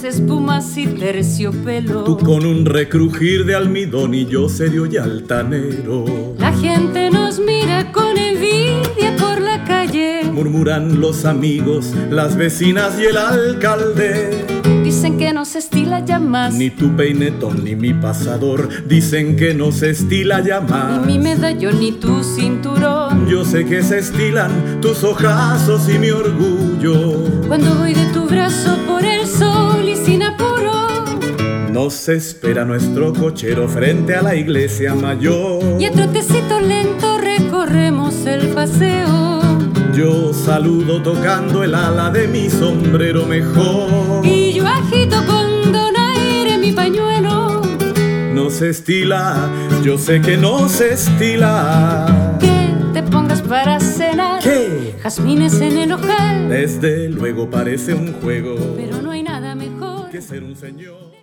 flores, espumas y terciopelo. Tú con un recrujir de almidón y yo serio y altanero. La gente nos mira con envidia por la calle. Murmuran los amigos, las vecinas y el alcalde. Dicen que no se estila ya más. Ni tu peinetón ni mi pasador. Dicen que no se estila ya más. Ni mi medallón ni tu cinturón. Yo sé que se estilan tus ojazos y mi orgullo. Cuando voy de tu brazo por el sol y sin apuro. Nos espera nuestro cochero frente a la iglesia mayor. Y a trotecito lento recorremos el paseo. Yo saludo tocando el ala de mi sombrero mejor. Y yo agito con donaire mi pañuelo. No se estila, yo sé que no se estila. Que te pongas para cenar. ¿Qué? Jazmines en el ojal. Desde luego parece un juego. Pero no hay nada mejor que ser un señor.